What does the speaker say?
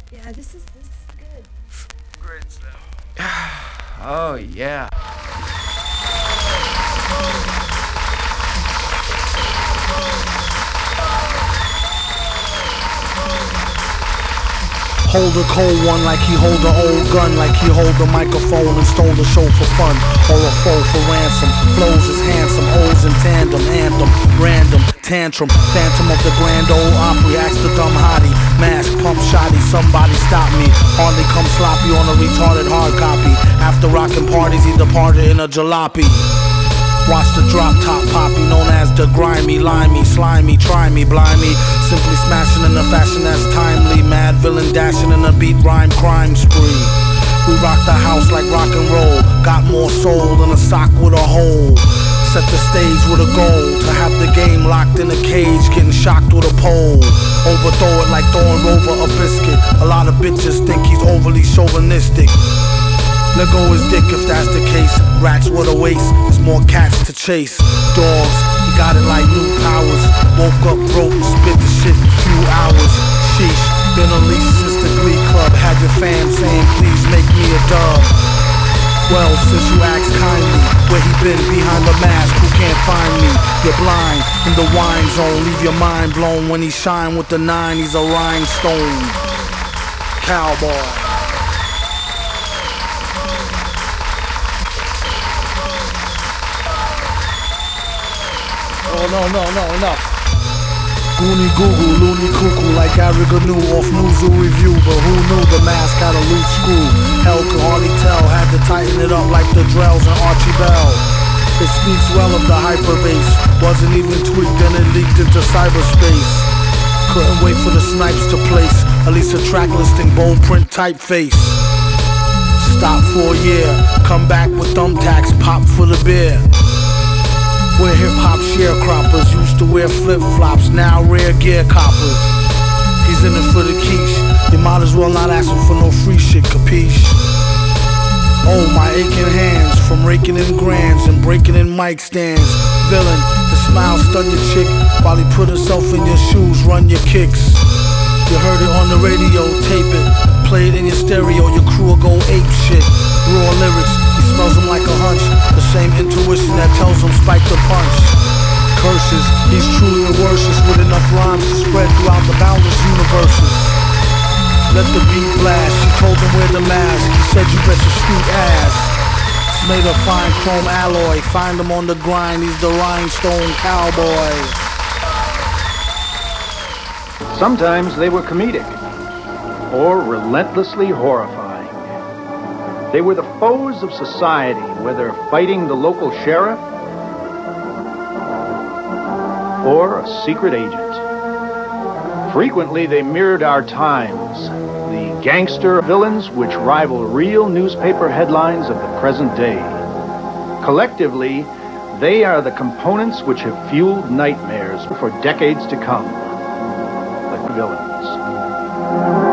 Yeah, this is good. Great stuff. Oh yeah. Hold a cold one like he hold a old gun, like he hold a microphone and stole the show for fun, or a foe for ransom. Flows is handsome, O's in tandem, anthem, random, tantrum, phantom of the grand old opry. Ask the dumb hottie, mask, pump shotty, somebody stop me. Hardly come sloppy on a retarded hard copy. After rockin' parties, he departed in a jalopy. Watch the drop top poppy, known as the grimy, limey, slimy, try me, blimey. Simply smashing in a fashion that's timely. Mad villain dashing in a beat rhyme crime spree. We rock the house like rock and roll. Got more soul than a sock with a hole. Set the stage with a goal to have the game locked in a cage, getting shocked with a pole. Overthrow it like throwing Rover a biscuit. A lot of bitches think he's overly chauvinistic. Let go his dick if that's the case. Rats with a waist, there's more cats to chase. Dogs, he got it like new powers. Woke up broke, spit the shit in a few hours. Sheesh, been unleashed since the Glee Club. Had your fam saying please make me a dub. Well, since you asked kindly, where he been behind the mask, who can't find me? You're blind, in the wine zone, leave your mind blown. When he shine with the 9, he's a rhinestone cowboy. No, enough. Goonie goo goo, loony cuckoo, like Garriga knew off Newsoo Review. But who knew the mask had a loose screw? Hell could hardly tell, had to tighten it up like the Drells and Archie Bell. It speaks well of the hyperbase, wasn't even tweaked and it leaked into cyberspace. Couldn't wait for the snipes to place, at least a track listing, bold print typeface. Stop for a year, come back with thumbtacks, pop for the beer. We're hip-hop sharecroppers, used to wear flip-flops, now rare gear coppers. He's in it for the quiche, you might as well not ask him for no free shit, capiche? Oh, my aching hands, from raking in grands and breaking in mic stands. Villain, the smile stun your chick, while he put himself in your shoes, run your kicks. You heard it on the radio, tape it, play it in your stereo, your crew will go ape shit. Raw lyrics, he smells them like a hunch, the same intuition that tells him spike the punch. Curses, he's truly a worship with enough rhymes to spread throughout the boundless universes. Let the beat blast, she told him wear the mask, he said you bet your sweet ass. It's made of fine chrome alloy, find him on the grind, he's the rhinestone cowboy. Sometimes they were comedic or relentlessly horrifying. They were the foes of society, whether fighting the local sheriff or a secret agent. Frequently, they mirrored our times, the gangster villains which rival real newspaper headlines of the present day. Collectively, they are the components which have fueled nightmares for decades to come. The villains.